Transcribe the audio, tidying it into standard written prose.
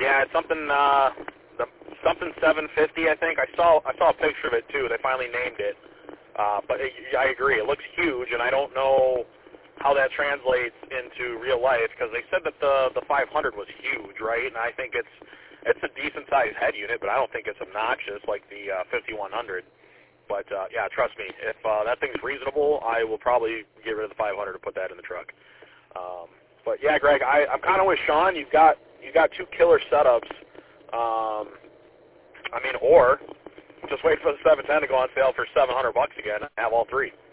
Yeah, it's something something 750. I think I saw a picture of it too. They finally named it. But I agree, it looks huge, and I don't know how that translates into real life because they said that the 500 was huge, right? And I think it's a decent sized head unit, but I don't think it's obnoxious like the 5100. But yeah, trust me, if that thing's reasonable, I will probably get rid of the 500 and put that in the truck. But yeah, Greg, I'm kind of with Sean. You've got two killer setups. I mean, or just wait for the 710 to go on sale for $700 again and have all three.